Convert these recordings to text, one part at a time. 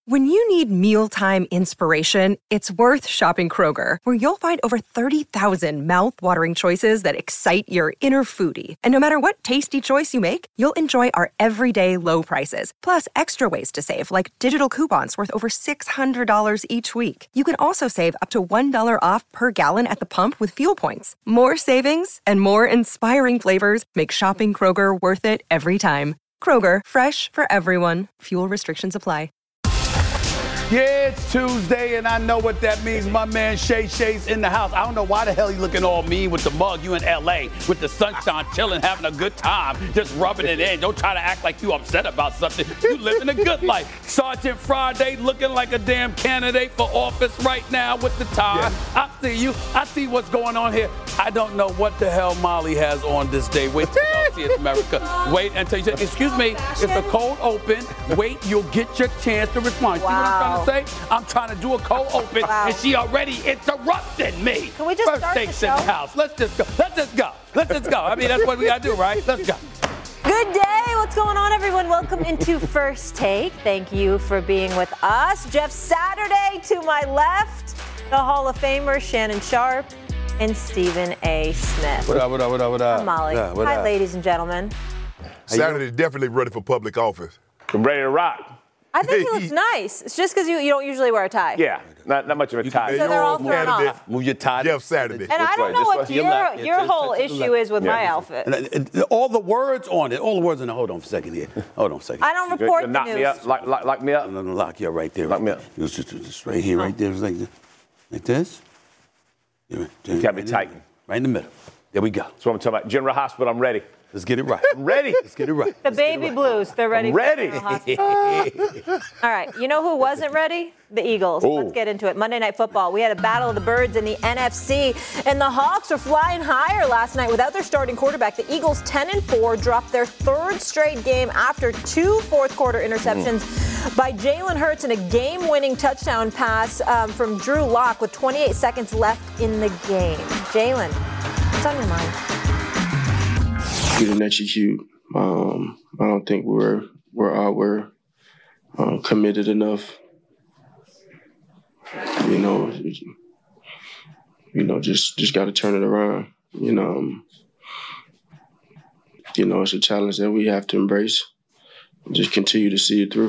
When you need mealtime inspiration, it's worth shopping Kroger, where you'll find over 30,000 mouth-watering choices that excite your inner foodie. And no matter what tasty choice you make, you'll enjoy our everyday low prices, plus extra ways to save, like digital coupons worth over $600 each week. You can also save up to $1 off per gallon at the pump with fuel points. More savings and more inspiring flavors make shopping Kroger worth it every time. Kroger, fresh for everyone. Fuel restrictions apply. Yeah, it's Tuesday, and I know what that means. My man Shay's in the house. I don't know why the hell you looking all mean with the mug. You in L.A. with the sunshine, chilling, having a good time, just rubbing it in. Don't try to act like you upset about something. You living a good life. Sergeant Friday looking like a damn candidate for office right now with the tie. Yeah. I see you. I see what's going on here. I don't know what the hell Molly has on this day. Wait till y'all see it, America. Wait until you say, excuse me, it's a cold open. Wait, you'll get your chance to respond. See what I'm trying to say? I'm trying to do a cold open, and she already interrupted me. Can we just First start the things show? in the house. Let's just go. I mean, that's what we got to do, right? Let's go. Good day. What's going on, everyone? Welcome into First Take. Thank you for being with us. Jeff Saturday to my left, the Hall of Famers Shannon Sharpe and Stephen A. Smith. What up? I'm Molly. Hi, ladies and gentlemen. Saturday's definitely ready for public office. I'm ready to rock. I think he looks nice. It's just because you don't usually wear a tie. Yeah, not much of a tie. So they're all thrown off. Move your tie. Jeff Saturday. And I don't know what your whole issue is with my outfit. And all the words on it. All the words on it. Hold on for a second here. I don't report the knock news. me up, lock me up. I'm going to lock you up right there. Lock me up. It was just right here, right there. It was like this. You got me tight. Right in the middle. There we go. That's what I'm talking about. General Hospital, I'm ready. Let's get it right. I'm ready. Let's get it right. The baby blues, they're ready. I'm ready. All right, you know who wasn't ready? The Eagles. Ooh. Let's get into it. Monday Night Football. We had a battle of the birds in the NFC, and the Hawks are flying higher last night without their starting quarterback. The Eagles, 10-4, dropped their third straight game after two fourth-quarter interceptions by Jalen Hurts and a game-winning touchdown pass from Drew Lock with 28 seconds left in the game. Jalen, what's on your mind? We didn't execute. I don't think we're committed enough. Just got to turn it around. It's a challenge that we have to embrace. Just continue to see it through.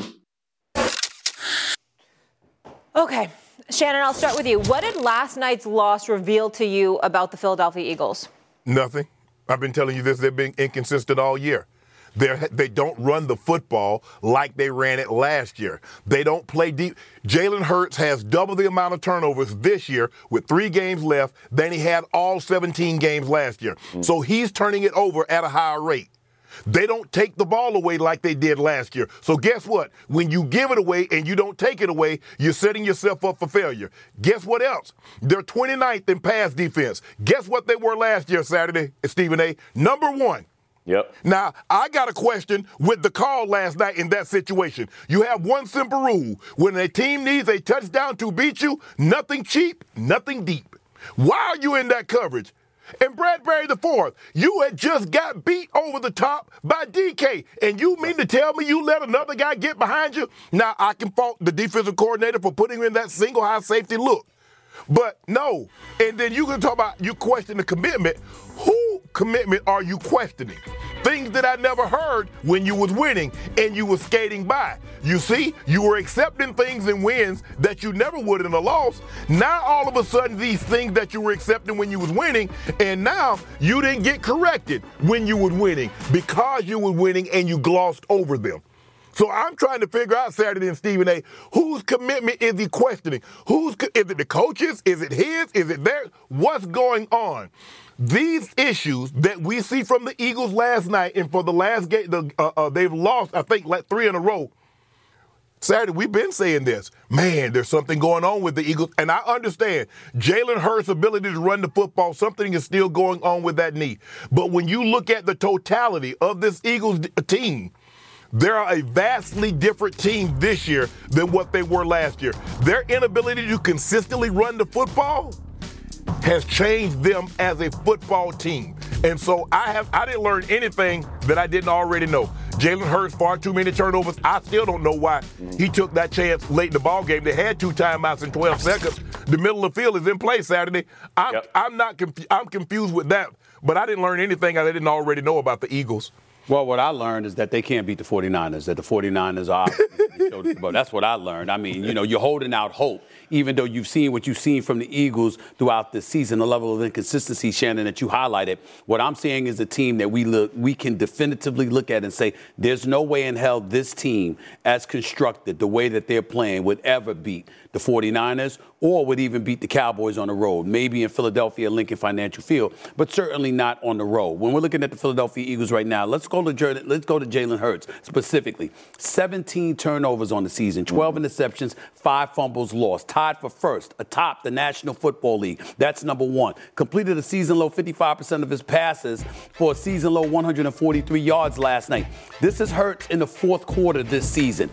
Okay, Shannon, I'll start with you. What did last night's loss reveal to you about the Philadelphia Eagles? Nothing. I've been telling you this. They've been inconsistent all year. They don't run the football like they ran it last year. They don't play deep. Jalen Hurts has double the amount of turnovers this year with 3 games left than he had all 17 games last year. So he's turning it over at a higher rate. They don't take the ball away like they did last year. So guess what? When you give it away and you don't take it away, you're setting yourself up for failure. Guess what else? They're 29th in pass defense. Guess what they were last year, Saturday, Stephen A? Number 1. Yep. Now, I got a question with the call last night in that situation. You have one simple rule. When a team needs a touchdown to beat you, nothing cheap, nothing deep. Why are you in that coverage? And Bradbury IV, you had just got beat over the top by DK, and you mean to tell me you let another guy get behind you? Now, I can fault the defensive coordinator for putting him in that single high safety look. But no. And then you can talk about you question the commitment. Who commitment are you questioning? Things that I never heard when you was winning and you was skating by. You see, you were accepting things and wins that you never would in a loss. Now all of a sudden these things that you were accepting when you was winning, and now you didn't get corrected when you were winning because you were winning and you glossed over them. So I'm trying to figure out, Saturday and Stephen A., whose commitment is he questioning? Is it the coaches? Is it his? Is it theirs? What's going on? These issues that we see from the Eagles last night, and for the last game, they've lost, I think, like 3 in a row. Saturday, we've been saying this. Man, there's something going on with the Eagles. And I understand Jalen Hurts' ability to run the football, something is still going on with that knee. But when you look at the totality of this Eagles team, they're a vastly different team this year than what they were last year. Their inability to consistently run the football has changed them as a football team. And so I didn't learn anything that I didn't already know. Jalen Hurts, far too many turnovers. I still don't know why he took that chance late in the ball game. They had 2 timeouts in 12 seconds. The middle of the field is in play Saturday. I'm confused with that, but I didn't learn anything I didn't already know about the Eagles. Well, what I learned is that they can't beat the 49ers, that the 49ers are but that's what I learned. I mean, you're holding out hope, even though you've seen what you've seen from the Eagles throughout the season, the level of inconsistency, Shannon, that you highlighted. What I'm seeing is a team that we can definitively look at and say there's no way in hell this team, as constructed, the way that they're playing, would ever beat the 49ers or would even beat the Cowboys on the road, maybe in Philadelphia, Lincoln Financial Field, but certainly not on the road. When we're looking at the Philadelphia Eagles right now, let's go to Jalen Hurts specifically. 17 turnovers on the season, 12 interceptions, 5 fumbles lost, tied for first atop the National Football League. That's number 1. Completed a season low 55% of his passes for a season low 143 yards last night. This is Hurts in the fourth quarter this season.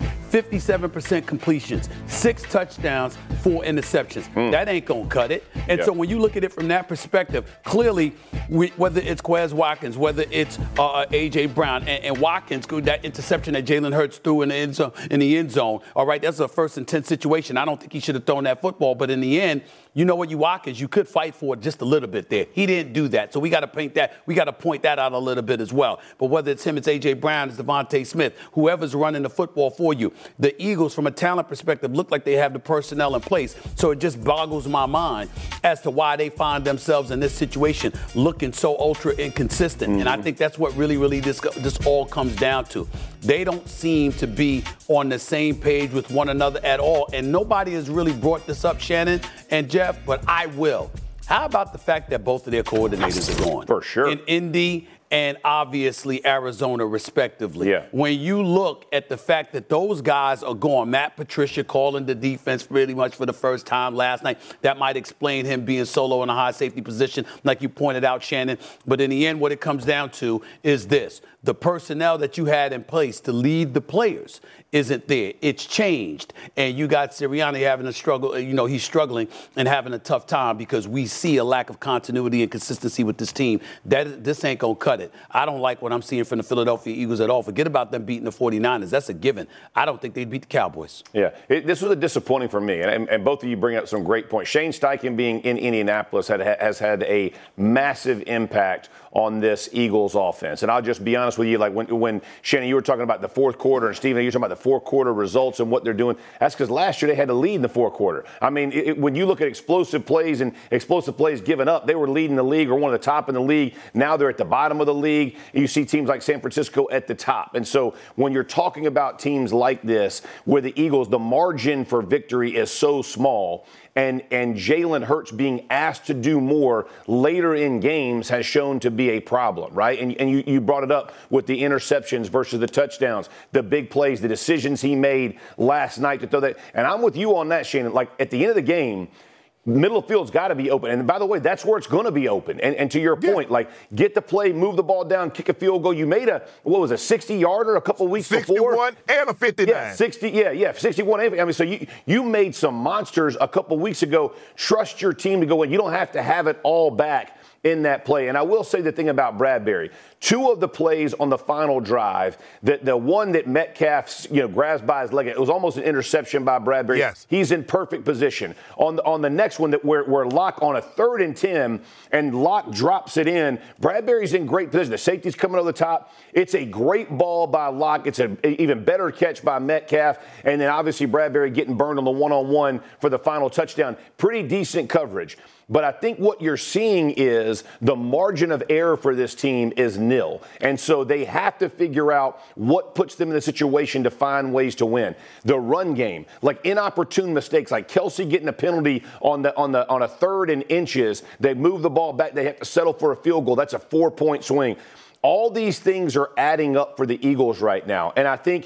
57% completions, 6 touchdowns, 4 interceptions. That ain't going to cut it. And so when you look at it from that perspective, clearly, whether it's Quez Watkins, whether it's A.J. Brown, and Watkins, that interception that Jalen Hurts threw in the end zone, all right, that's a 1st and 10 situation. I don't think he should have thrown that football, but in the end, you know what, Watkins, you could fight for it just a little bit there. He didn't do that. So we got to point that out a little bit as well. But whether it's him, it's A.J. Brown, it's Devontae Smith, whoever's running the football for you, the Eagles, from a talent perspective, look like they have the personnel in place. So it just boggles my mind as to why they find themselves in this situation looking so ultra inconsistent. And I think that's what really this all comes down to. They don't seem to be on the same page with one another at all. And nobody has really brought this up, Shannon and Jeff, but I will. How about the fact that both of their coordinators are gone? For sure. In Indy and obviously Arizona, respectively. Yeah. When you look at the fact that those guys are gone, Matt Patricia calling the defense pretty much for the first time last night, that might explain him being solo in a high safety position, like you pointed out, Shannon. But in the end, what it comes down to is this. The personnel that you had in place to lead the players isn't there. It's changed. And you got Sirianni having a struggle. He's struggling and having a tough time because we see a lack of continuity and consistency with this team. This ain't going to cut it. I don't like what I'm seeing from the Philadelphia Eagles at all. Forget about them beating the 49ers. That's a given. I don't think they'd beat the Cowboys. Yeah, this was a disappointing for me. And both of you bring up some great points. Shane Steichen being in Indianapolis has had a massive impact on this Eagles offense. And I'll just be honest with you, like when Shannon, you were talking about the fourth quarter, and Stephen, you were talking about the fourth quarter results and what they're doing. That's because last year they had to lead in the fourth quarter. I mean, when you look at explosive plays given up, they were leading the league or one of the top in the league. Now they're at the bottom of the league. You see teams like San Francisco at the top. And so when you're talking about teams like this, where the Eagles, the margin for victory is so small, and Jalen Hurts being asked to do more later in games has shown to be a problem, right? And you brought it up with the interceptions versus the touchdowns, the big plays, the decisions he made last night to throw that. And I'm with you on that, Shannon. Like, at the end of the game, middle of field's got to be open. And by the way, that's where it's going to be open. And to your point, like, get the play, move the ball down, kick a field goal. You made a 60-yarder a couple weeks 61 before. 61 and a 59. 61. I mean, so you made some monsters a couple weeks ago. Trust your team to go in. You don't have to have it all back in that play. And I will say the thing about Bradbury. 2 of the plays on the final drive, the one that Metcalf, grabs by his leg, it was almost an interception by Bradbury. Yes. He's in perfect position. On the next one, where Locke on a 3rd and 10, and Locke drops it in, Bradbury's in great position. The safety's coming over the top. It's a great ball by Locke. It's an even better catch by Metcalf. And then obviously Bradbury getting burned on the one-on-one for the final touchdown. Pretty decent coverage. But I think what you're seeing is the margin of error for this team is nil. And so they have to figure out what puts them in the situation to find ways to win. The run game, like inopportune mistakes, like Kelsey getting a penalty on a 3rd and inches. They move the ball back. They have to settle for a field goal. That's a 4-point swing. All these things are adding up for the Eagles right now. And I think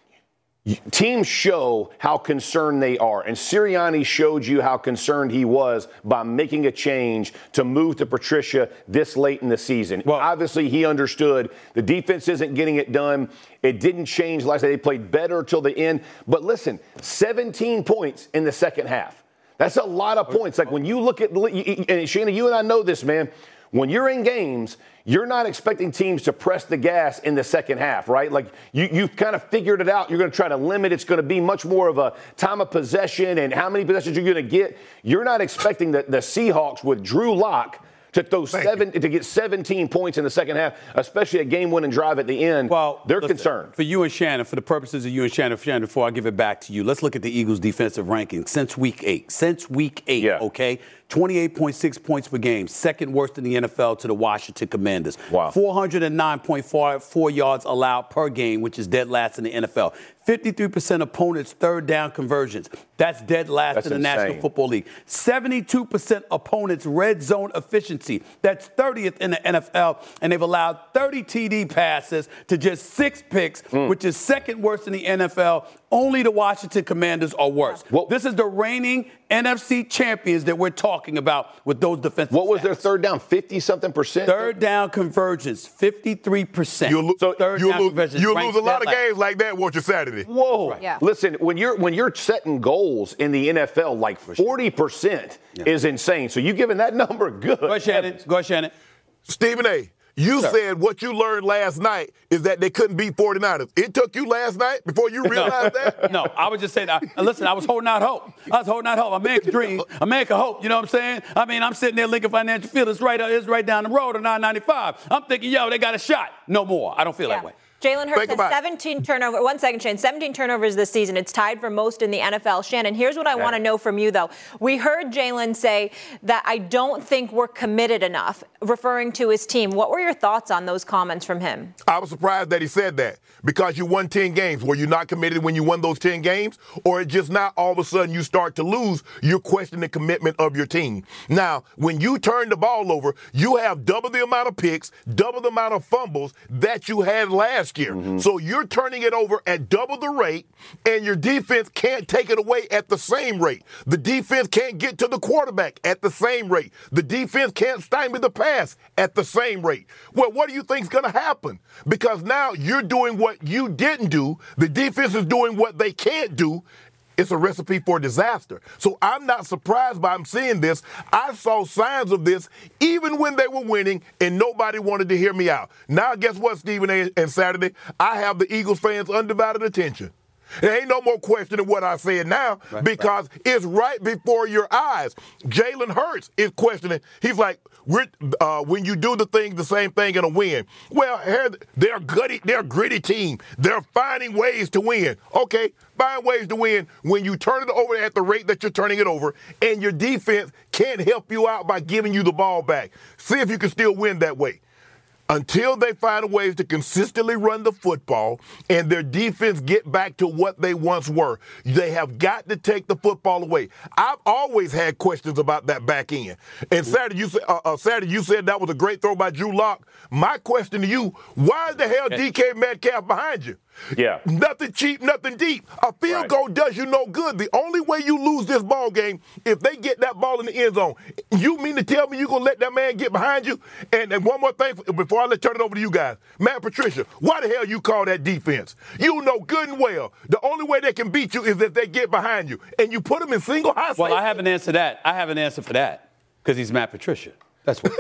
teams show how concerned they are. And Sirianni showed you how concerned he was by making a change to move to Patricia this late in the season. Well, obviously, he understood the defense isn't getting it done. It didn't change last night. They played better till the end. But listen, 17 points in the second half. That's a lot of points. Like when you look at, and Shana, you and I know this, man. when you're in games, you're not expecting teams to press the gas in the second half, right? Like you've kind of figured it out. You're going to try to limit. It's going to be much more of a time of possession and how many possessions you're going to get. You're not expecting the Seahawks with Drew Lock to get 17 points in the second half, especially a game-winning drive at the end. Well, they're concerned. For you and Shannon, for the purposes of you and Shannon, before I give it back to you, let's look at the Eagles' defensive ranking since Week 8. Okay? 28.6 points per game, second worst in the NFL to the Washington Commanders. Wow. 409.4 yards allowed per game, which is dead last in the NFL. 53% opponents' third down conversions. That's dead last in the National Football League. 72% opponents' red zone efficiency. That's 30th in the NFL. And they've allowed 30 TD passes to just 6 picks, which is second worst in the NFL. Only the Washington Commanders are worse. Well, this is the reigning NFC champions that we're talking about with those defensive What was stats. their third down, 50-something%? Third down conversions, 53%. You'll lose a lot of games like that, won't you, Saturday? Whoa. Right. Yeah. Listen, when you're setting goals in the NFL, like 40% is insane. So you giving that number good. Go ahead, Shannon. Stephen A., you said what you learned last night is that they couldn't beat 49ers. It took you last night before you realized that? No, I was just saying, listen, I was holding out hope. A man can dream. A man can hope. You know what I'm saying? I mean, I'm sitting there Lincoln Financial Field. It's right down the road on 995. I'm thinking, they got a shot. No more. I don't feel that way. Jalen Hurts has 17 turnovers. 1 second, Shane. 17 turnovers this season. It's tied for most in the NFL. Shannon, here's what I want to know from you, though. We heard Jalen say that I don't think we're committed enough, referring to his team. What were your thoughts on those comments from him? I was surprised that he said that because you won 10 games. Were you not committed when you won those 10 games? Or it just not all of a sudden you start to lose, you're questioning the commitment of your team. Now, when you turn the ball over, you have double the amount of picks, double the amount of fumbles that you had last year. Mm-hmm. So you're turning it over at double the rate, and your defense can't take it away at the same rate. The defense can't get to the quarterback at the same rate. The defense can't stymie the pass at the same rate. Well, what do you think is going to happen? Because now you're doing what you didn't do. The defense is doing what they can't do. It's a recipe for disaster. So I'm not surprised by him seeing this. I saw signs of this even when they were winning and nobody wanted to hear me out. Now, guess what, Stephen A. and Saturday? I have the Eagles fans' undivided attention. There ain't no more questioning what I said now because it's right before your eyes. Jalen Hurts is questioning. He's like, when you do the same thing in a win. Well, they're a gritty team. They're finding ways to win. Okay, find ways to win when you turn it over at the rate that you're turning it over and your defense can't help you out by giving you the ball back. See if you can still win that way. Until they find ways to consistently run the football and their defense get back to what they once were, they have got to take the football away. I've always had questions about that back end. And Saturday, you said that was a great throw by Drew Lock. My question to you, why the hell DK Metcalf behind you? Yeah. Nothing cheap, nothing deep. A field goal does you no good. The only way you lose this ball game, if they get that ball in the end zone, you mean to tell me you're going to let that man get behind you? And one more thing before I turn it over to you guys. Matt Patricia, why the hell you call that defense? You know good and well the only way they can beat you is if they get behind you. And you put them in single high safety. Well, I have an answer to that. I have an answer for that because he's Matt Patricia. That's what.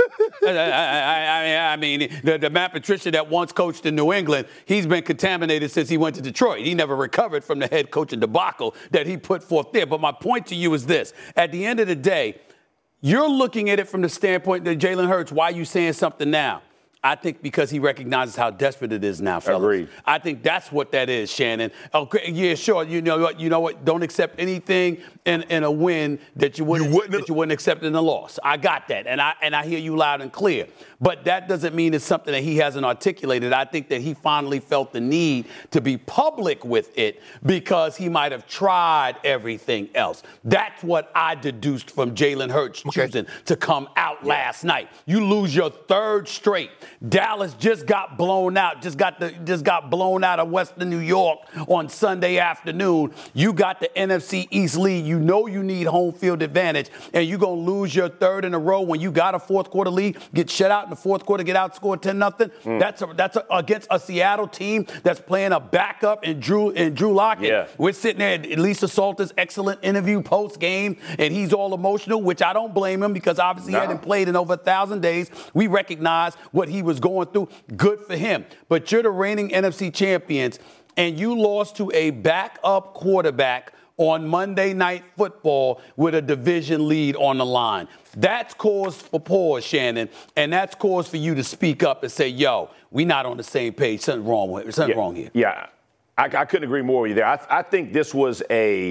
I mean, the Matt Patricia that once coached in New England, he's been contaminated since he went to Detroit. He never recovered from the head coaching debacle that he put forth there. But my point to you is this. At the end of the day, you're looking at it from the standpoint that Jalen Hurts, why are you saying something now? I think because he recognizes how desperate it is now, fellas. Agreed. I think that's what that is, Shannon. Okay, yeah, sure. You know what? Don't accept anything in a win that you wouldn't accept in a loss. I got that, and I hear you loud and clear. But that doesn't mean it's something that he hasn't articulated. I think that he finally felt the need to be public with it because he might have tried everything else. That's what I deduced from Jalen Hurts choosing to come out last night. You lose your third straight. Dallas just got blown out, just got blown out of Western New York on Sunday afternoon. You got the NFC East lead. You know you need home field advantage, and you're going to lose your third in a row when you got a fourth quarter lead, get shut out in the fourth quarter, get outscored 10-0. That's against a Seattle team that's playing a backup in Drew Lock. Yeah. We're sitting there at Lisa Salter's excellent interview post-game, and he's all emotional, which I don't blame him because obviously he hadn't played in over 1,000 days. We recognize what he was going through. Good for him. But you're the reigning NFC champions, and you lost to a backup quarterback on Monday Night Football with a division lead on the line. That's cause for pause, Shannon, and that's cause for you to speak up and say, yo, we not on the same page. Something wrong here. Yeah. I couldn't agree more with you there. I think this was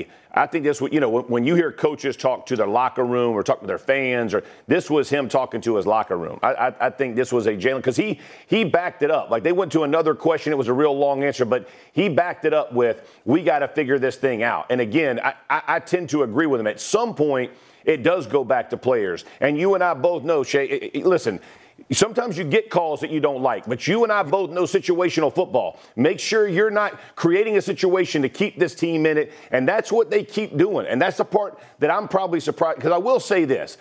when you hear coaches talk to their locker room or talk to their fans, or this was him talking to his locker room. I think this was a Jalen, because he backed it up. Like, they went to another question. It was a real long answer, but he backed it up with, we got to figure this thing out. And again, I tend to agree with him. At some point, it does go back to players. And you and I both know, Shay, listen, sometimes you get calls that you don't like, but you and I both know situational football. Make sure you're not creating a situation to keep this team in it, and that's what they keep doing. And that's the part that I'm probably surprised, because I will say this.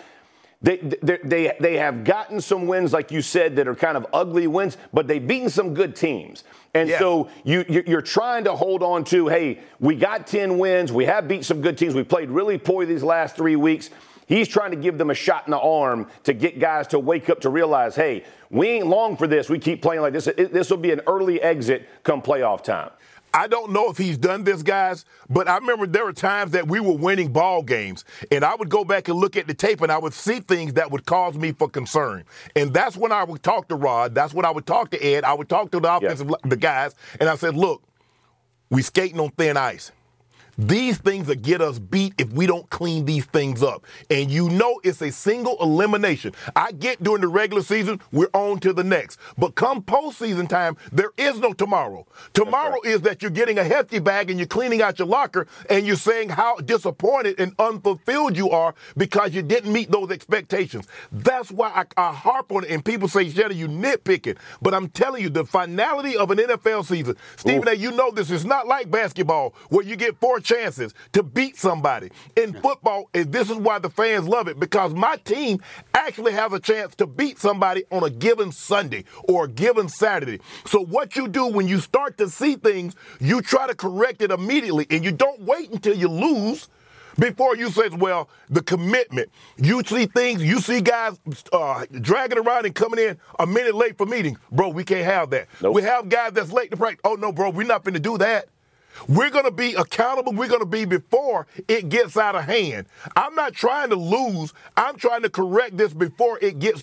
They have gotten some wins, like you said, that are kind of ugly wins, but they've beaten some good teams. And so you're trying to hold on to, hey, we got 10 wins. We have beat some good teams. We played really poorly these last 3 weeks. He's trying to give them a shot in the arm to get guys to wake up to realize, hey, we ain't long for this. We keep playing like this. This will be an early exit come playoff time. I don't know if he's done this, guys, but I remember there were times that we were winning ball games, and I would go back and look at the tape, and I would see things that would cause me for concern. And that's when I would talk to Rod. That's when I would talk to Ed. I would talk to the offensive the guys, and I said, look, we skating on thin ice. These things will get us beat if we don't clean these things up. And you know it's a single elimination. I get during the regular season, we're on to the next. But come postseason time, there is no tomorrow. Tomorrow is that you're getting a hefty bag and you're cleaning out your locker and you're saying how disappointed and unfulfilled you are because you didn't meet those expectations. That's why I harp on it. And people say, Shetty, you nitpicking. But I'm telling you, the finality of an NFL season, Stephen A., you know this is not like basketball where you get 4 chances to beat somebody. In football, this is why the fans love it, because my team actually has a chance to beat somebody on a given Sunday or a given Saturday. So what you do when you start to see things, you try to correct it immediately, and you don't wait until you lose before you say, well, the commitment. You see things, you see guys dragging around and coming in a minute late for meetings. Bro, we can't have that. Nope. We have guys that's late to practice. Oh, no, bro, we're not going to do that. We're going to be accountable. We're going to be before it gets out of hand. I'm not trying to lose. I'm trying to correct this before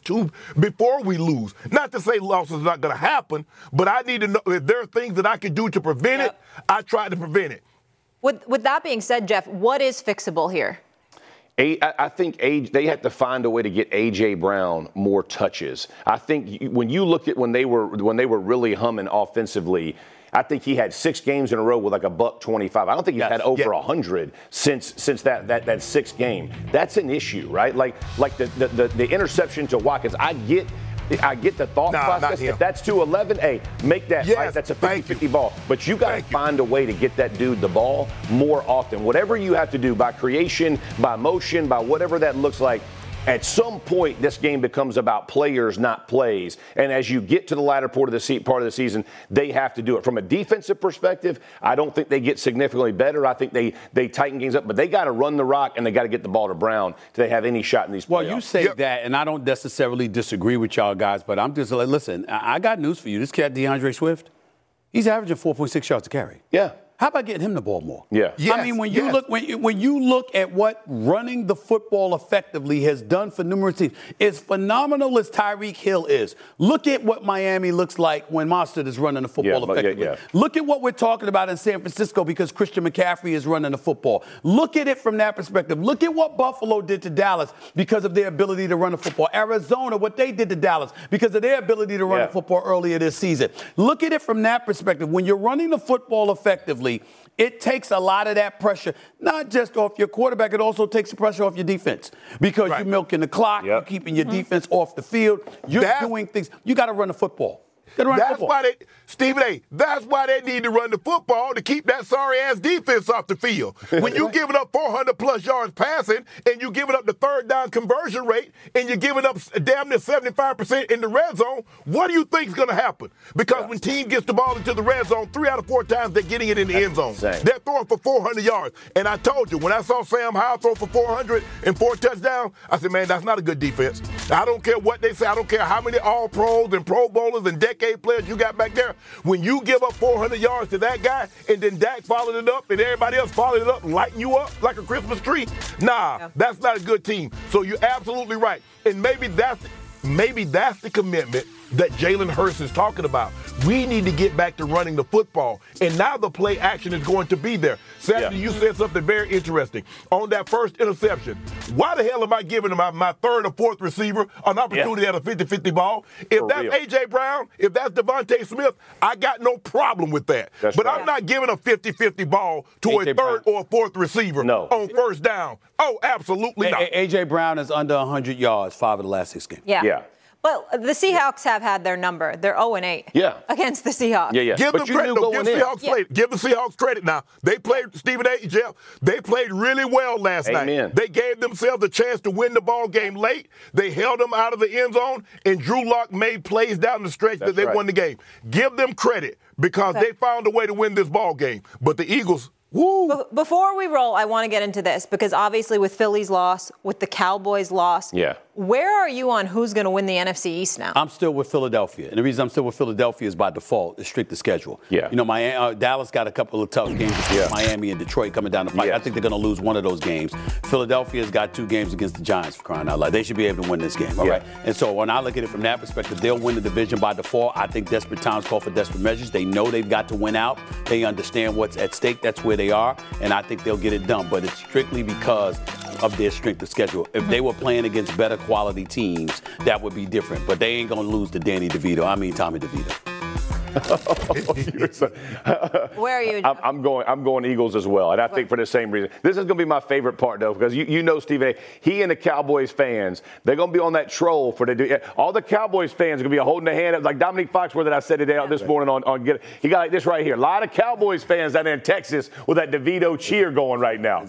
we lose. Not to say loss is not going to happen, but I need to know if there are things that I can do to prevent it. I try to prevent it. With that being said, Jeff, what is fixable here? I think they have to find a way to get A.J. Brown more touches. I think when you look at when they were really humming offensively, I think he had 6 games in a row with like $125. I don't think he's had over 100 since that sixth game. That's an issue, right? Like the interception to Watkins. I get the thought process. If that's 211, hey, make that, right? That's a 50-50 ball. But you got to find a way to get that dude the ball more often. Whatever you have to do, by creation, by motion, by whatever that looks like, at some point, this game becomes about players, not plays. And as you get to the latter part of the season, they have to do it. From a defensive perspective, I don't think they get significantly better. I think they tighten games up. But they got to run the rock, and they got to get the ball to Brown till they have any shot in these playoffs. Well, you say that, and I don't necessarily disagree with y'all guys, but I'm just like, listen, I got news for you. This cat, DeAndre Swift, he's averaging 4.6 yards a carry. Yeah. How about getting him the ball more? Yeah. I mean, when you look at what running the football effectively has done for numerous teams, as phenomenal as Tyreek Hill is, look at what Miami looks like when Mostert is running the football effectively. Look at what we're talking about in San Francisco because Christian McCaffrey is running the football. Look at it from that perspective. Look at what Buffalo did to Dallas because of their ability to run the football. Arizona, what they did to Dallas because of their ability to run the football earlier this season. Look at it from that perspective. When you're running the football effectively, It takes a lot of that pressure, not just off your quarterback, it also takes the pressure off your defense. Because you're milking the clock, you're keeping your defense off the field, you're doing things. You got to run the football. That's why Stephen A., that's why they need to run the football to keep that sorry-ass defense off the field. When you're giving up 400-plus yards passing and you're giving up the third down conversion rate and you're giving up damn near 75% in the red zone, what do you think is going to happen? Because when team gets the ball into the red zone, 3 out of 4 times they're getting it in the end zone. They're throwing for 400 yards. And I told you, when I saw Sam Howell throw for 400 and 4 touchdowns, I said, man, that's not a good defense. I don't care what they say. I don't care how many all-pros and pro bowlers and decade players you got back there. When you give up 400 yards to that guy and then Dak followed it up and everybody else followed it up, lighting you up like a Christmas tree, that's not a good team. So you're absolutely right. And maybe that's the commitment that Jalen Hurts is talking about. We need to get back to running the football. And now the play action is going to be there. Saturday, you said something very interesting. On that first interception, why the hell am I giving my third or fourth receiver an opportunity at a 50-50 ball? If that's A.J. Brown, if that's Devontae Smith, I got no problem with that. I'm not giving a 50-50 ball to a third or fourth receiver on first down. Oh, absolutely not. A.J. Brown is under 100 yards 5 of the last 6 games. Yeah. Well, the Seahawks have had their number. They're 0-8 against the Seahawks. Give them credit. Give the Seahawks credit now. They played, Stephen A., Jeff, they played really well last night. They gave themselves a chance to win the ball game late. They held them out of the end zone, and Drew Lock made plays down the stretch that they won the game. Give them credit because they found a way to win this ball game. But the Eagles... Before we roll, I want to get into this because obviously with Philly's loss, with the Cowboys' loss, where are you on who's going to win the NFC East now? I'm still with Philadelphia. And the reason I'm still with Philadelphia is by default. It's strict the schedule. You know, Dallas got a couple of tough games against Miami and Detroit coming down the pipe. I think they're going to lose one of those games. Philadelphia's got 2 games against the Giants, for crying out loud. They should be able to win this game, all right? And so when I look at it from that perspective, they'll win the division by default. I think desperate times call for desperate measures. They know they've got to win out. They understand what's at stake. That's where they are. And I think they'll get it done. But it's strictly because of their strength of schedule. If they were playing against better quality teams, that would be different. But they ain't going to lose to Tommy DeVito. Where are you? I'm going Eagles as well, and I think for the same reason. This is going to be my favorite part, though, because you know, Stephen A., he and the Cowboys fans, they're going to be on that troll for all the Cowboys fans are going to be holding their hand up, like Dominique Foxworth that I said today this morning on Get It. He got like this right here. A lot of Cowboys fans down there in Texas with that DeVito cheer going right now.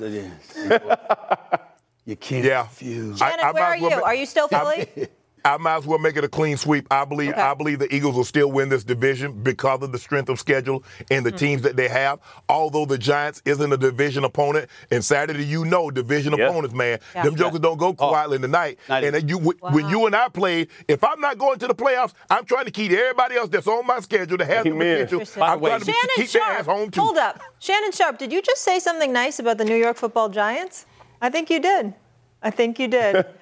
You can't refuse. Shannon, where are you? Are you still Philly? I might as well make it a clean sweep. I believe the Eagles will still win this division because of the strength of schedule and the teams that they have. Although the Giants isn't a division opponent, and Saturday, division opponents, man, them jokers don't go quietly in the night. And when you and I played, if I'm not going to the playoffs, I'm trying to keep everybody else that's on my schedule that has the potential. I'm trying to keep their ass home too. Hold up, Shannon Sharp, did you just say something nice about the New York Football Giants? I think you did. I think you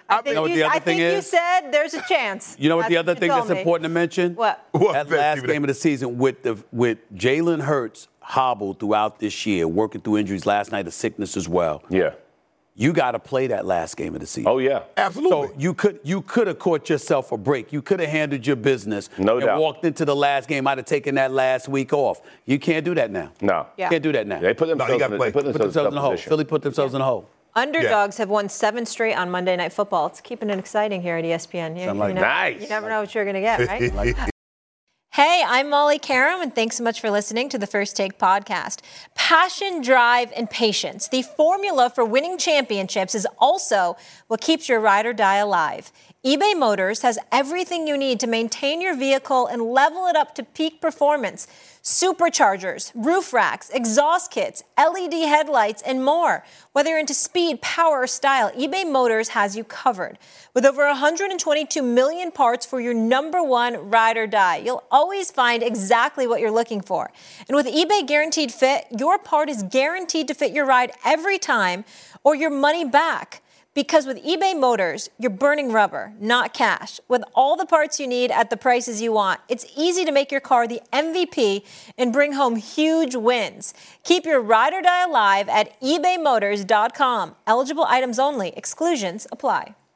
said there's a chance. You know what the other thing that's important to mention? What? That last game of the season with Jalen Hurts hobbled throughout this year, working through injuries last night, a sickness as well. You got to play that last game of the season. Oh, yeah. Absolutely. So you could have caught yourself a break. You could have handled your business. No doubt. Walked into the last game. Might have taken that last week off. You can't do that now. No. You can't do that now. They put themselves in the hole. Philly put themselves in the hole. Underdogs have won 7 straight on Monday Night Football. It's keeping it exciting here at ESPN. Nice. You never know what you're going to get, right? Hey, I'm Molly Karam, and thanks so much for listening to the First Take podcast. Passion, drive, and patience. The formula for winning championships is also what keeps your ride or die alive. eBay Motors has everything you need to maintain your vehicle and level it up to peak performance. Superchargers, roof racks, exhaust kits, LED headlights, and more. Whether you're into speed, power, or style, eBay Motors has you covered. With over 122 million parts for your number one ride or die, you'll always find exactly what you're looking for. And with eBay Guaranteed Fit, your part is guaranteed to fit your ride every time or your money back. Because with eBay Motors, you're burning rubber, not cash. With all the parts you need at the prices you want, it's easy to make your car the MVP and bring home huge wins. Keep your ride or die alive at ebaymotors.com. Eligible items only. Exclusions apply.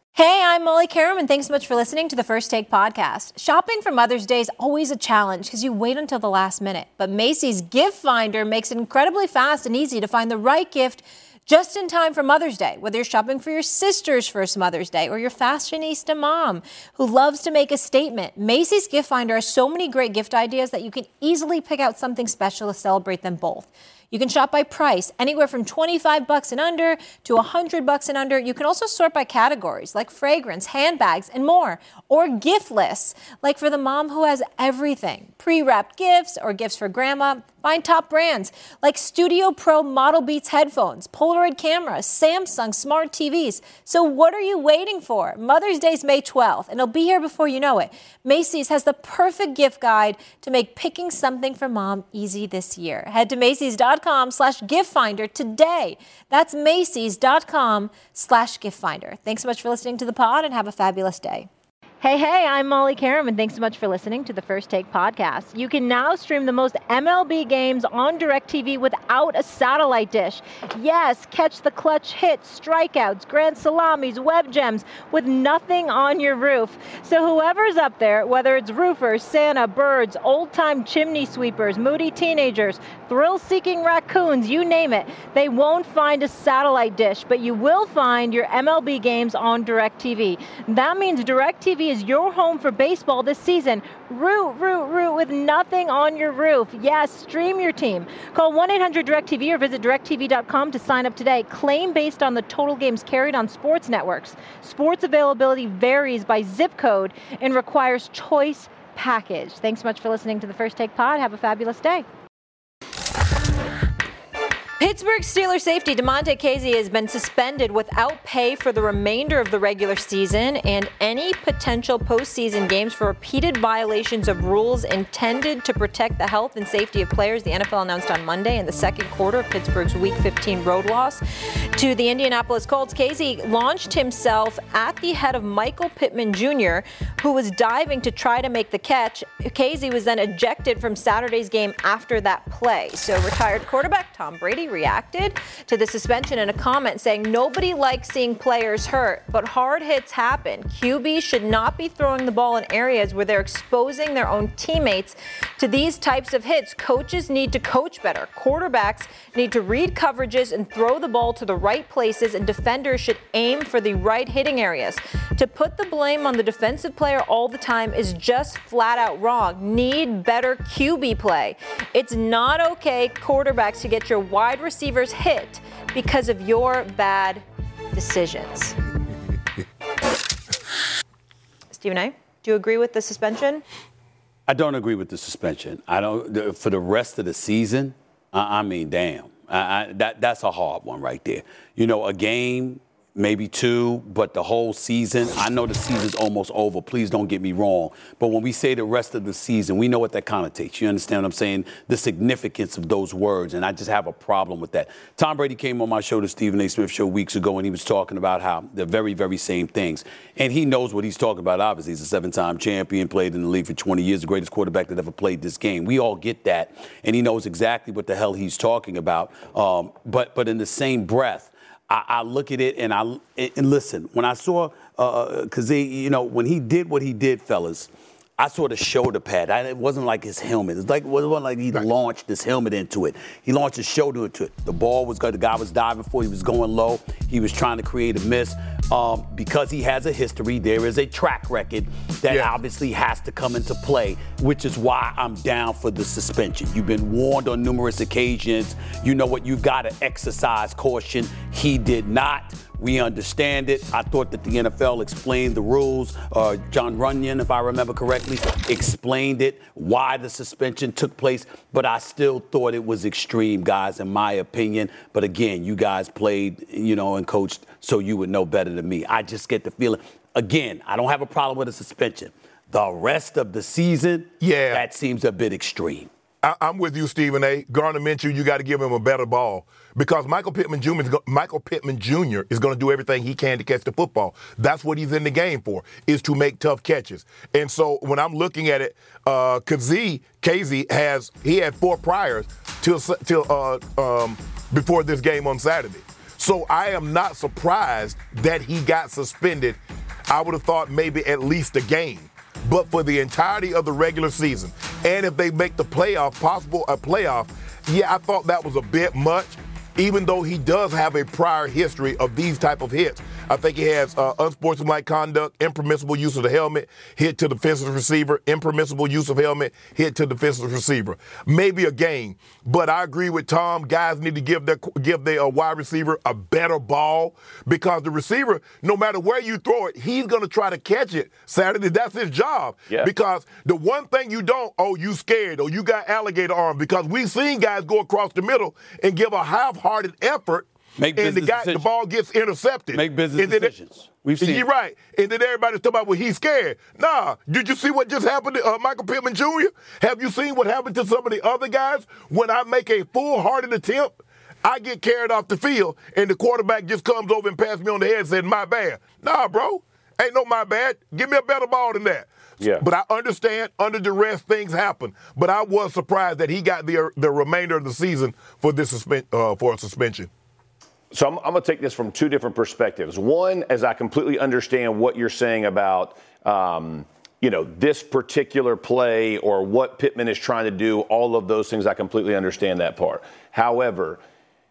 Hey, I'm Molly Karam, and thanks so much for listening to the First Take podcast. Shopping for Mother's Day is always a challenge because you wait until the last minute. But Macy's Gift Finder makes it incredibly fast and easy to find the right gift just in time for Mother's Day. Whether you're shopping for your sister's first Mother's Day or your fashionista mom who loves to make a statement, Macy's Gift Finder has so many great gift ideas that you can easily pick out something special to celebrate them both. You can shop by price, anywhere from $25 and under to $100 and under. You can also sort by categories like fragrance, handbags, and more. Or gift lists, like for the mom who has everything. Pre-wrapped gifts or gifts for grandma. Find top brands like Studio Pro Model Beats headphones, Polaroid cameras, Samsung smart TVs. So what are you waiting for? Mother's Day is May 12th, and it'll be here before you know it. Macy's has the perfect gift guide to make picking something for mom easy this year. Head to Macys.com/giftfinder today. That's Macys.com/giftfinder. Thanks so much for listening to the pod, and have a fabulous day. Hey, I'm Molly Karam, and thanks so much for listening to the First Take podcast. You can now stream the most MLB games on DirecTV without a satellite dish. Yes, catch the clutch hits, strikeouts, grand salamis, web gems with nothing on your roof. So whoever's up there, whether it's roofers, Santa, birds, old-time chimney sweepers, moody teenagers, thrill-seeking raccoons, you name it, they won't find a satellite dish, but you will find your MLB games on DirecTV. That means DirecTV is your home for baseball this season. Root with nothing on your roof. Yes, stream your team. Call 1-800-DirecTV or visit DirecTV.com to sign up today. Claim based on the total games carried on sports networks. Sports availability varies by zip code and requires choice package. Thanks so much for listening to the First Take Pod. Have a fabulous day. Pittsburgh Steelers safety Damontae Kazee has been suspended without pay for the remainder of the regular season and any potential postseason games for repeated violations of rules intended to protect the health and safety of players, the NFL announced on Monday in the second quarter of Pittsburgh's Week 15 road loss to the Indianapolis Colts. Kazee launched himself at the head of Michael Pittman Jr., who was diving to try to make the catch. Kazee was then ejected from Saturday's game after that play. So retired quarterback Tom Brady reacted to the suspension in a comment saying, "Nobody likes seeing players hurt, but hard hits happen. QBs should not be throwing the ball in areas where they're exposing their own teammates to these types of hits. Coaches need to coach better. Quarterbacks need to read coverages and throw the ball to the right places, and defenders should aim for the right hitting areas. To put the blame on the defensive player all the time is just flat out wrong. Need better QB play. It's not okay, quarterbacks, to get your wide receivers hit because of your bad decisions." Stephen A., do you agree with the suspension? I don't agree with the suspension. I don't for the rest of the season. I mean, damn, that's a hard one right there. You know, a game, maybe two, but the whole season, I know the season's almost over. Please don't get me wrong. But when we say the rest of the season, we know what that connotates. You understand what I'm saying? The significance of those words, and I just have a problem with that. Tom Brady came on my show, the Stephen A. Smith Show, weeks ago, and he was talking about how the very, very same things. And he knows what he's talking about, obviously. He's a 7-time champion, played in the league for 20 years, the greatest quarterback that ever played this game. We all get that, and he knows exactly what the hell he's talking about. But in the same breath, I look at it and listen, when I saw, Kazee, you know, when he did what he did, fellas, I saw the shoulder pad. It wasn't like his helmet. It wasn't like he launched his helmet into it. He launched his shoulder into it. The ball was good. The guy was diving for it. He was going low. He was trying to create a miss. Because he has a history, there is a track record that obviously has to come into play, which is why I'm down for the suspension. You've been warned on numerous occasions. You know what? You've got to exercise caution. He did not. We understand it. I thought that the NFL explained the rules. John Runyon, if I remember correctly, explained it, why the suspension took place. But I still thought it was extreme, guys, in my opinion. But again, you guys played, you know, and coached, so you would know better than me. I just get the feeling, again, I don't have a problem with a suspension. The rest of the season, that seems a bit extreme. I'm with you, Stephen A. Gardner Minshew, you got to give him a better ball because Michael Pittman Jr. is going to do everything he can to catch the football. That's what he's in the game for, is to make tough catches. And so when I'm looking at it, Kazee had 4 priors till before this game on Saturday. So I am not surprised that he got suspended I would have thought maybe at least a game. But for the entirety of the regular season, and if they make the playoff, yeah, I thought that was a bit much, even though he does have a prior history of these type of hits. I think he has unsportsmanlike conduct, impermissible use of the helmet, hit to the defensive receiver, impermissible use of helmet, hit to the defensive receiver. Maybe a game, but I agree with Tom. Guys need to give their wide receiver a better ball, because the receiver, no matter where you throw it, he's going to try to catch it Saturday. That's his job. Yeah. Because the one thing you don't, you scared, or you got alligator arm, because we've seen guys go across the middle and give a half-hearted effort, and the ball gets intercepted. Make business decisions. We've seen. You're right. And then everybody's talking about, well, he's scared. Nah. Did you see what just happened to Michael Pittman Jr.? Have you seen what happened to some of the other guys? When I make a full-hearted attempt, I get carried off the field, and the quarterback just comes over and passes me on the head and says, my bad. Nah, bro. Ain't no my bad. Give me a better ball than that. Yeah. But I understand under duress things happen. But I was surprised that he got the remainder of the season for this for a suspension. So I'm going to take this from two different perspectives. One, as I completely understand what you're saying about, this particular play or what Pittman is trying to do, all of those things, I completely understand that part. However,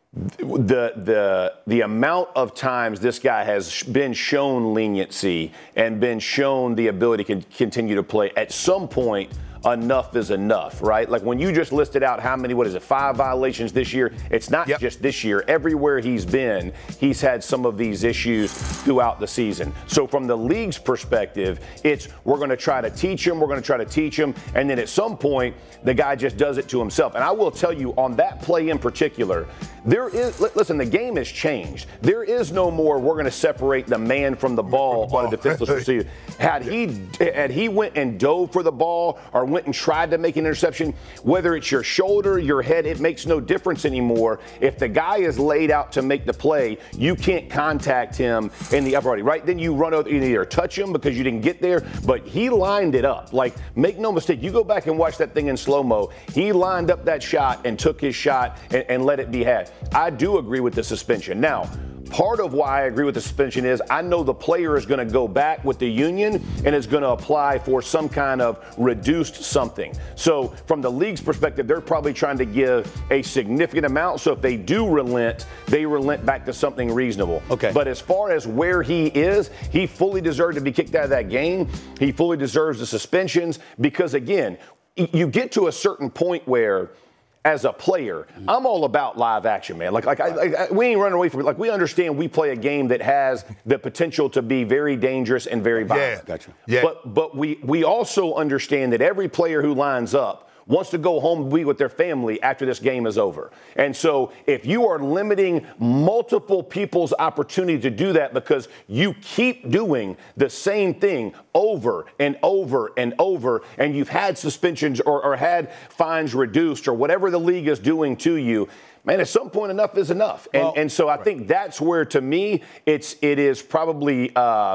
the amount of times this guy has been shown leniency and been shown the ability to continue to play, at some point, enough is enough, right? Like when you just listed out how many, 5 violations this year? It's not just this year. Everywhere he's been, he's had some of these issues throughout the season. So from the league's perspective, we're going to try to teach him, and then at some point, the guy just does it to himself. And I will tell you, on that play in particular, the game has changed. There is no more, we're going to separate the man from the ball on a defenseless receiver. Had he went and dove for the ball or went and tried to make an interception, whether it's your shoulder, your head, it makes no difference anymore. If the guy is laid out to make the play, you can't contact him in the upper body, right? Then you run over, you either touch him because you didn't get there, but he lined it up. Like, make no mistake, you go back and watch that thing in slow-mo, he lined up that shot and took his shot and let it be had. I do agree with the suspension. Now, part of why I agree with the suspension is I know the player is going to go back with the union and is going to apply for some kind of reduced something. So from the league's perspective, they're probably trying to give a significant amount. So if they do relent, they relent back to something reasonable. Okay. But as far as where he is, he fully deserved to be kicked out of that game. He fully deserves the suspensions because, again, you get to a certain point where, as a player, I'm all about live action, man. We ain't running away from it. Like, we understand we play a game that has the potential to be very dangerous and very violent. Yeah, gotcha. Yeah. But we also understand that every player who lines up wants to go home and be with their family after this game is over. And so if you are limiting multiple people's opportunity to do that because you keep doing the same thing over and over and over, and you've had suspensions or had fines reduced or whatever the league is doing to you, man, at some point enough is enough. And so I think that's where, to me, it is probably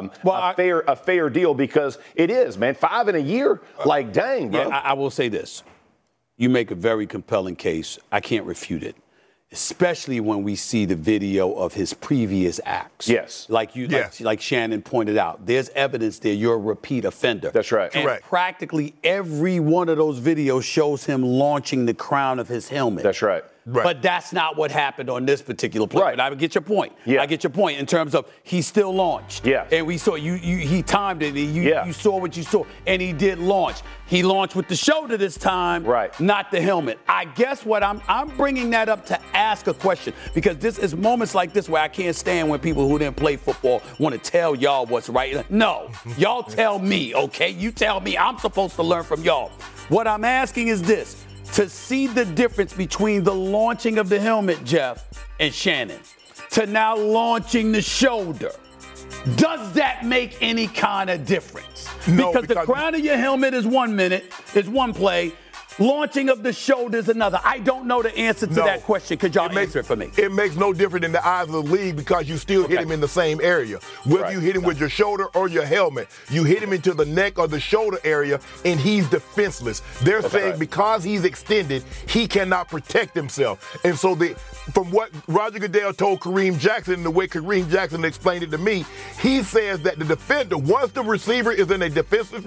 a fair deal, because it is, man. 5 in a year, like, dang, bro. Yeah, I will say this. You make a very compelling case. I can't refute it, especially when we see the video of his previous acts. Yes. Like Shannon pointed out, there's evidence there you're a repeat offender. That's right. And practically every one of those videos shows him launching the crown of his helmet. That's right. Right. But that's not what happened on this particular play. Right. But I get your point. Yeah. I get your point in terms of he still launched. Yeah. And we saw he timed it. You saw what you saw. And he did launch. He launched with the shoulder this time, right, not the helmet. I guess what I'm bringing that up to ask a question, because this is moments like this where I can't stand when people who didn't play football want to tell y'all what's right. No, y'all tell me, okay? You tell me. I'm supposed to learn from y'all. What I'm asking is this. To see the difference between the launching of the helmet, Jeff and Shannon, to now launching the shoulder, does that make any kind of difference? No, because the crown of your helmet is 1 minute, is one play. Launching of the shoulders, another. I don't know the answer to that question. Could y'all answer it for me? It makes no difference in the eyes of the league because you still hit him in the same area. Whether you hit him with your shoulder or your helmet, you hit him into the neck or the shoulder area, and he's defenseless. They're saying because he's extended, he cannot protect himself. And so from what Roger Goodell told Kareem Jackson, the way Kareem Jackson explained it to me, he says that the defender, once the receiver is in a defenseless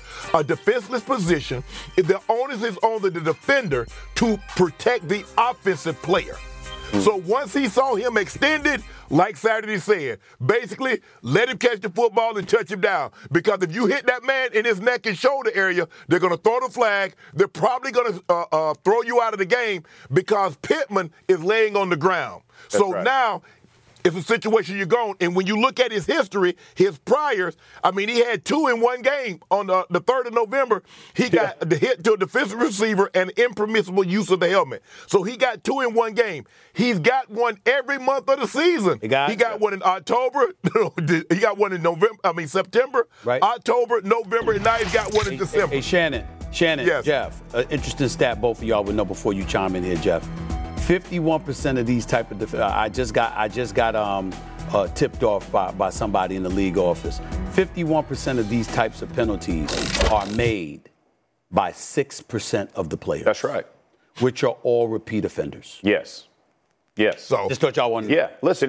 position, the onus is on the defender to protect the offensive player. So once he saw him extended, like Saturday said, basically let him catch the football and touch him down. Because if you hit that man in his neck and shoulder area, they're going to throw the flag. They're probably going to throw you out of the game because Pittman is laying on the ground. Now it's a situation you're going. And when you look at his history, his priors, I mean, he had 2 in one game on the 3rd of November. He got the hit to a defensive receiver and impermissible use of the helmet. So he got 2 in one game. He's got one every month of the season. He got one in October. He got one in September, October, November, and now he's got one in December. Hey, Shannon, yes. Jeff, interesting stat both of y'all would know before you chime in here, Jeff. 51% of these type of I just got tipped off by somebody in the league office. 51% of these types of penalties are made by 6% of the players. That's right. Which are all repeat offenders. Yes. So just thought y'all wanted. Yeah. Listen,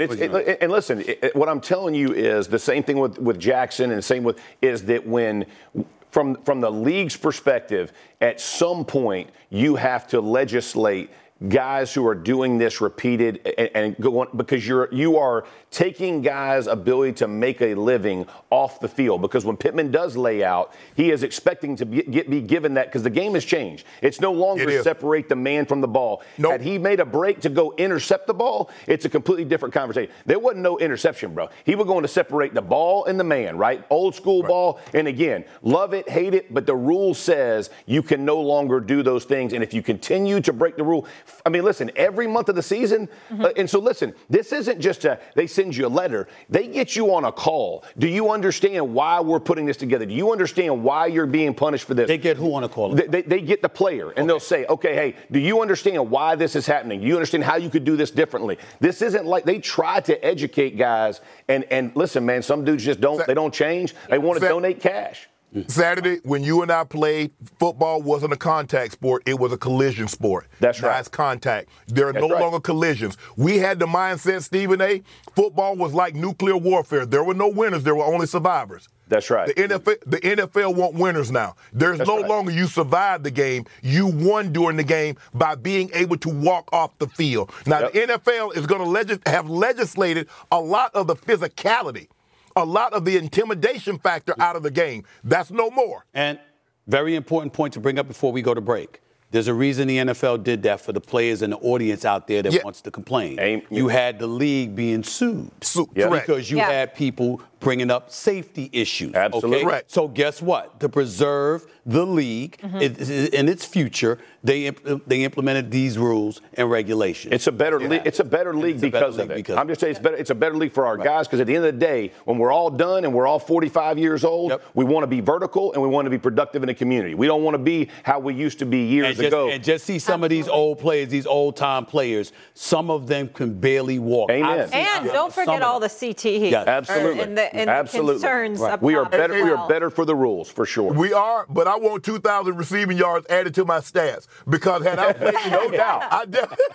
what I'm telling you is the same thing with Jackson, and the same is that when. From the league's perspective, at some point you have to legislate guys who are doing this repeated and go on, because you are taking guys' ability to make a living off the field. Because when Pittman does lay out, he is expecting to be given that, because the game has changed. It's no longer separate the man from the ball. Nope. Had he made a break to go intercept the ball, it's a completely different conversation. There wasn't no interception, bro. He was going to separate the ball and the man, right? Old school ball. And again, love it, hate it, but the rule says you can no longer do those things. And if you continue to break the rule, I mean, listen, every month of the season, and so listen, this isn't just they send you a letter. They get you on a call. Do you understand why we're putting this together? Do you understand why you're being punished for this? They get who on a call? They get the player, and they'll say, okay, hey, do you understand why this is happening? Do you understand how you could do this differently? This isn't like they try to educate guys, and listen, man, some dudes just don't change. They want to donate cash. Saturday, when you and I played, football wasn't a contact sport. It was a collision sport. That's right. Now it's contact. There are no longer collisions. We had the mindset, Stephen A., football was like nuclear warfare. There were no winners. There were only survivors. That's right. The NFL want winners now. There's no longer you survived the game. You won during the game by being able to walk off the field. Now, the NFL is going to have legislated a lot of the physicality, a lot of the intimidation factor out of the game. That's no more. And very important point to bring up before we go to break. There's a reason the NFL did that for the players and the audience out there that wants to complain. You had the league being sued. Because you had people bringing up safety issues. Absolutely. Okay? Right. So guess what? To preserve the league in its future, they implemented these rules and regulations. It's a better league. It's a better league because of it. I'm just saying it's a better league for our guys, because at the end of the day, when we're all done and we're all 45 years old, we want to be vertical and we want to be productive in the community. We don't want to be how we used to be years ago. And just see some of these old players, these old-time players, some of them can barely walk. Amen. And don't forget all the CTE. Yes. Absolutely. And the concerns about We are better. We are better for the rules, for sure. We are, but I want 2,000 receiving yards added to my stats, because had I played, no doubt.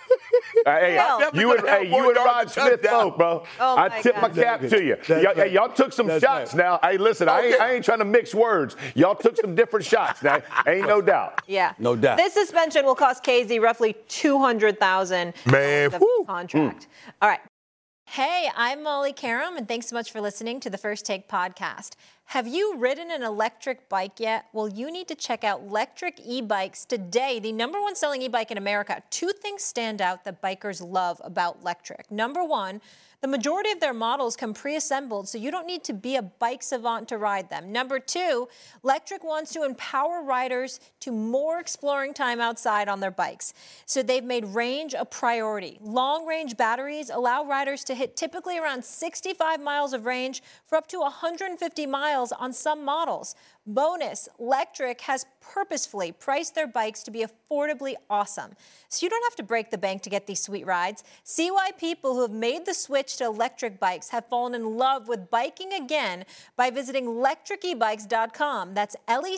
You and Rod Smith both, bro. I tip my cap to you. Y'all took some shots now. Hey, listen, I ain't trying to mix words. Y'all took some different shots now. Ain't no doubt. Yeah. No doubt. This suspension will cost KZ roughly $200,000 contract. All right. Hey, I'm Molly Karam, and thanks so much for listening to the First Take podcast. Have you ridden an electric bike yet? Well, you need to check out Lectric E-Bikes today, the #1 selling e-bike in America. 2 things stand out that bikers love about Lectric. Number 1, the majority of their models come pre-assembled, so you don't need to be a bike savant to ride them. Number 2, Lectric wants to empower riders to more exploring time outside on their bikes. So they've made range a priority. Long-range batteries allow riders to hit typically around 65 miles of range for up to 150 miles on some models. Bonus, Lectric has purposefully priced their bikes to be affordably awesome. So you don't have to break the bank to get these sweet rides. See why people who have made the switch to electric bikes have fallen in love with biking again by visiting lectricebikes.com. That's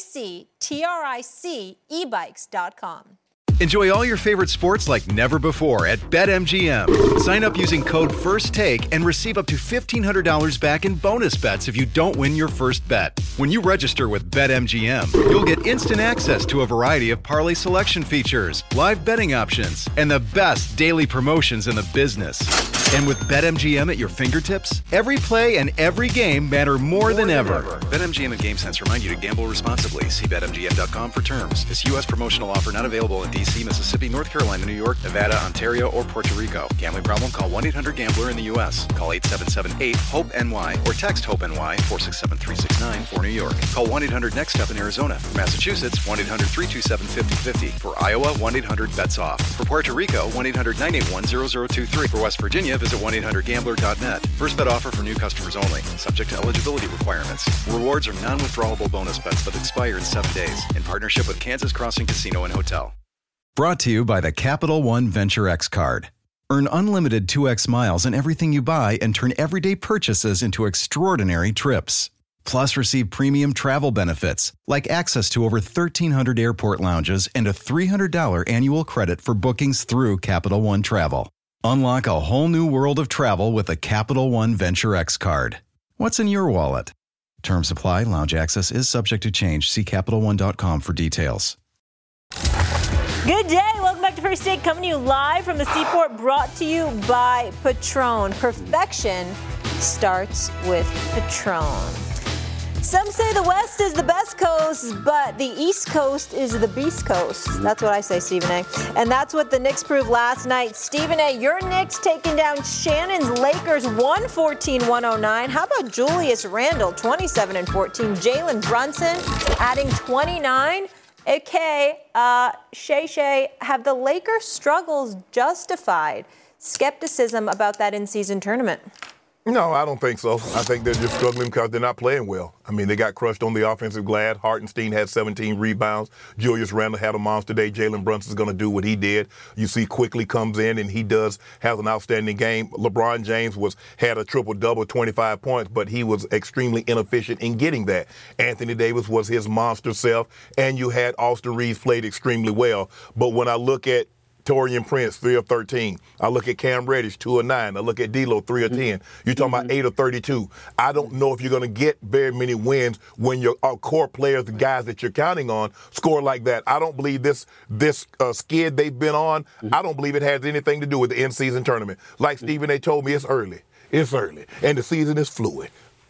LECTRIC ebikes.com. Enjoy all your favorite sports like never before at BetMGM. Sign up using code FIRSTTAKE and receive up to $1,500 back in bonus bets if you don't win your first bet. When you register with BetMGM, you'll get instant access to a variety of parlay selection features, live betting options, and the best daily promotions in the business. And with BetMGM at your fingertips, every play and every game matter more than ever. BetMGM and GameSense remind you to gamble responsibly. See BetMGM.com for terms. This U.S. promotional offer not available in D.C., Mississippi, North Carolina, New York, Nevada, Ontario, or Puerto Rico. Gambling problem? Call 1-800-GAMBLER in the U.S. Call 877-8-HOPE-NY or text HOPE-NY 467-369 for New York. Call 1-800-NEXT-STEP in Arizona. For Massachusetts, 1-800-327-5050. For Iowa, 1-800-BETS-OFF. For Puerto Rico, 1-800-981-0023. For West Virginia, visit 1-800-GAMBLER.net. First bet offer for new customers only. Subject to eligibility requirements. Rewards are non-withdrawable bonus bets that expire in 7 days. In partnership with Kansas Crossing Casino and Hotel. Brought to you by the Capital One Venture X card. Earn unlimited 2x miles in everything you buy and turn everyday purchases into extraordinary trips. Plus, receive premium travel benefits like access to over 1,300 airport lounges and a $300 annual credit for bookings through Capital One Travel. Unlock a whole new world of travel with a Capital One Venture X card. What's in your wallet? Terms apply. Lounge access is subject to change. See CapitalOne.com for details. Good day. Welcome back to First Take, coming to you live from the Seaport, brought to you by Patron. Perfection starts with Patron. Some say the West is the best coast, but the East Coast is the Beast Coast. That's what I say, Stephen A. And that's what the Knicks proved last night. Stephen A., your Knicks taking down Shannon's Lakers 114-109. How about Julius Randle, 27-14? Jalen Brunson adding 29. Okay, Shay, have the Lakers' struggles justified skepticism about that in-season tournament? No, I don't think so. I think they're just struggling because they're not playing well. I mean, they got crushed on the offensive glass. Hartenstein had 17 rebounds. Julius Randle had a monster day. Jalen Brunson's going to do what he did. You see Quickly comes in, and he has an outstanding game. LeBron James had a triple-double, 25 points, but he was extremely inefficient in getting that. Anthony Davis was his monster self, and you had Austin Reeves played extremely well. But when I look at Taurean Prince, 3 of 13. I look at Cam Reddish, 2 of 9. I look at D'Lo, 3 of 10. You're talking about 8 of 32. I don't know if you're going to get very many wins when your core players, the guys that you're counting on, score like that. I don't believe this skid they've been on, I don't believe it has anything to do with the in-season tournament. Like Stephen A. told me, it's early. It's early. And the season is fluid.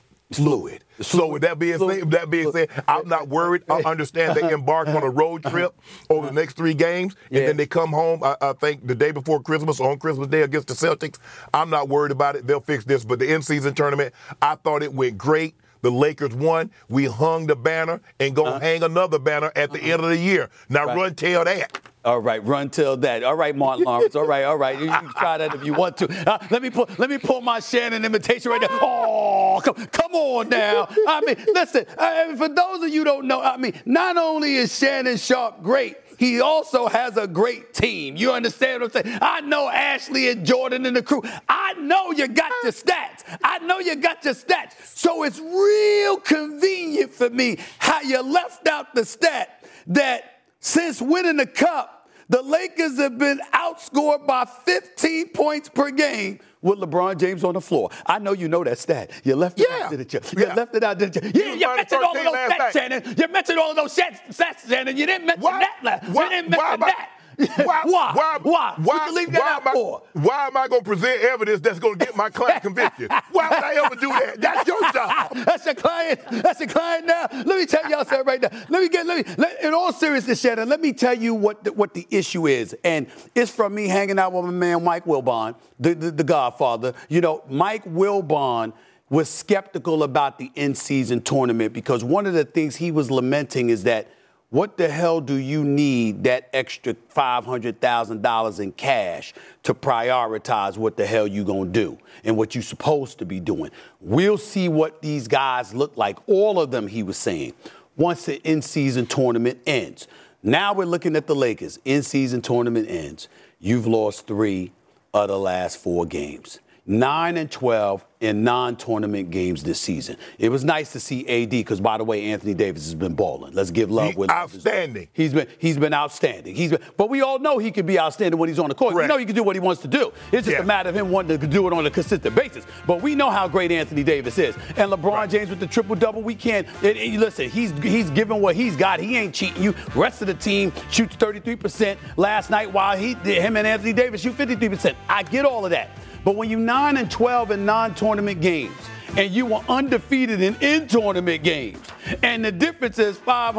So with that being said, I'm not worried. I understand they embark on a road trip over the next 3 games, and then they come home, I think, the day before Christmas, on Christmas Day against the Celtics. I'm not worried about it. They'll fix this. But the in-season tournament, I thought it went great. The Lakers won. We hung the banner and go hang another banner at the end of the year. Now run tell that. All right, run till that. All right, Martin Lawrence. All right. You can try that if you want to. Let me pull my Shannon imitation right now. Oh, come on now. I mean, listen. For those of you who don't know, I mean, not only is Shannon Sharpe great, he also has a great team. You understand what I'm saying? I know Ashley and Jordan and the crew. I know you got your stats. So it's real convenient for me how you left out the stat that since winning the Cup, the Lakers have been outscored by 15 points per game with LeBron James on the floor. I know you know that stat. You left it out, didn't you? You mentioned all of those stats, Shannon. You mentioned all of those stats, Shannon. You didn't mention that. You didn't mention that. Why? Why am I going to present evidence that's going to get my client convicted? Why would I ever do that? That's your job. That's your client now. Let me tell y'all something right now. In all seriousness, Shannon, let me tell you what the issue is. And it's from me hanging out with my man Mike Wilbon, the Godfather. You know, Mike Wilbon was skeptical about the in-season tournament because one of the things he was lamenting is that what the hell do you need that extra $500,000 in cash to prioritize what the hell you gonna do and what you supposed to be doing? We'll see what these guys look like. All of them, he was saying. once the in-season tournament ends. Now we're looking at the Lakers. In-season tournament ends. You've lost 3 of the last 4 games. 9-12 in non-tournament games this season. It was nice to see AD because, by the way, Anthony Davis has been balling. Let's give love with outstanding. He's been outstanding. But we all know he can be outstanding when he's on the court. Correct. We know he can do what he wants to do. It's just a matter of him wanting to do it on a consistent basis. But we know how great Anthony Davis is. And LeBron James with the triple-double, we can't. Listen, he's giving what he's got. He ain't cheating you. Rest of the team shoots 33% last night while him and Anthony Davis shoot 53%. I get all of that. But when you're 9-12 in non-tournament games and you were undefeated in tournament games, and the difference is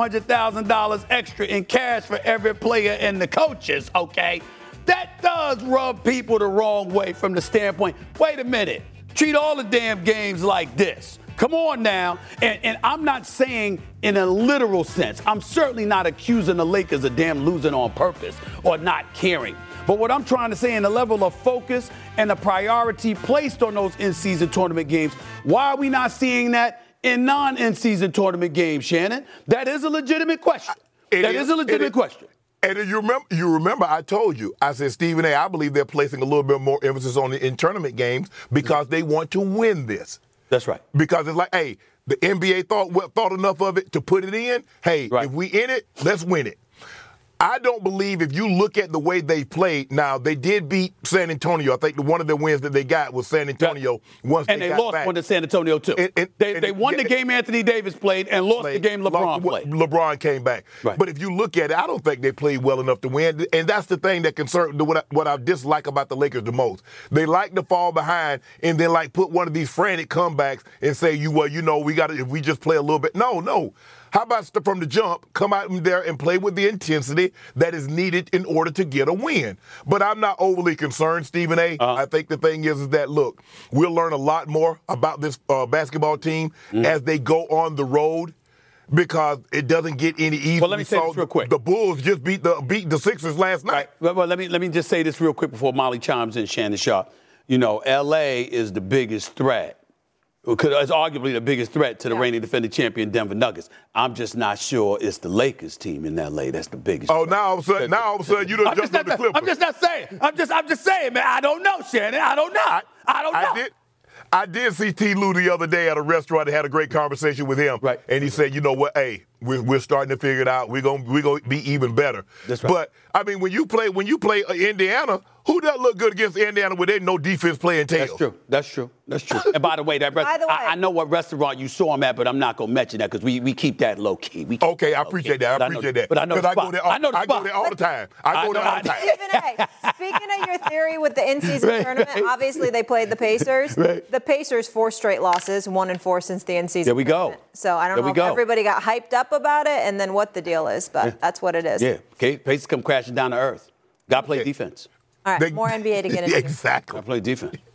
$500,000 extra in cash for every player and the coaches, okay, that does rub people the wrong way from the standpoint, wait a minute, treat all the damn games like this. Come on now. And I'm not saying in a literal sense. I'm certainly not accusing the Lakers of damn losing on purpose or not caring. But what I'm trying to say in the level of focus and the priority placed on those in-season tournament games, why are we not seeing that in non-in-season tournament games, Shannon? That is a legitimate question. That is a legitimate question. And you remember I told you, I said, Stephen A., I believe they're placing a little bit more emphasis on the in-tournament games because they want to win this. That's right. Because it's like, hey, the NBA thought enough of it to put it in. Hey, if we in it, let's win it. I don't believe if you look at the way they played. Now, they did beat San Antonio. I think one of the wins that they got was San Antonio once they got back. And they lost one to San Antonio, too. They won the game Anthony Davis played and lost the game LeBron played. LeBron came back. Right. But if you look at it, I don't think they played well enough to win. And that's the thing that concerns what I dislike about the Lakers the most. They like to fall behind and then put one of these frantic comebacks and say, if we just play a little bit. No. How about from the jump, come out in there and play with the intensity that is needed in order to get a win? But I'm not overly concerned, Stephen A. I think the thing is that, look, we'll learn a lot more about this basketball team as they go on the road because it doesn't get any easier. Well, let me say this real quick. The Bulls just beat the Sixers last night. Right. Well, let me just say this real quick before Molly chimes in, Shannon Sharp. L.A. is the biggest threat. It's arguably the biggest threat to the reigning defending champion Denver Nuggets. I'm just not sure it's the Lakers team in L.A. that's the biggest. Oh, now all of a sudden you done jumped on the Clippers. I'm just not saying. I'm just saying, man. I don't know, Shannon. I don't know. I did see T. Lou the other day at a restaurant and had a great conversation with him. Right. And he said, you know what, hey, we're starting to figure it out. We're gonna be even better. That's right. But I mean, when you play Indiana, who does look good against Indiana with no defense playing tails? That's true. And by the way, I know what restaurant you saw him at, but I'm not gonna mention that because we keep that low key. Okay, I appreciate that. But I know the spot. I go there all the time. Stephen A., speaking of your theory with the in-season tournament, obviously they played the Pacers. Right. The Pacers 4 straight losses, 1-4 since the in-season. There we go. Tournament. So I don't know if everybody got hyped up about it and then what the deal is, but that's what it is. Yeah. Okay. Pacers come crashing down to earth. Got to play defense. All right, more NBA to get into. Exactly. Got to play defense.